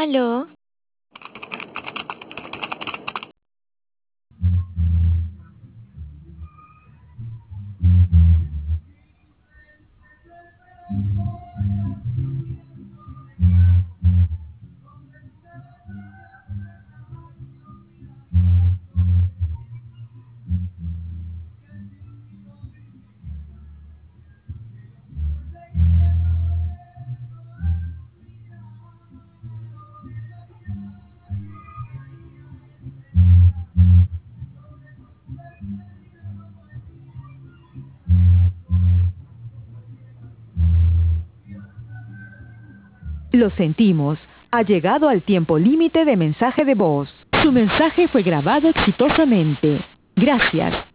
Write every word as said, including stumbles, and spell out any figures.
¿Aló? Lo sentimos, ha llegado al tiempo límite de mensaje de voz. Su mensaje fue grabado exitosamente. Gracias.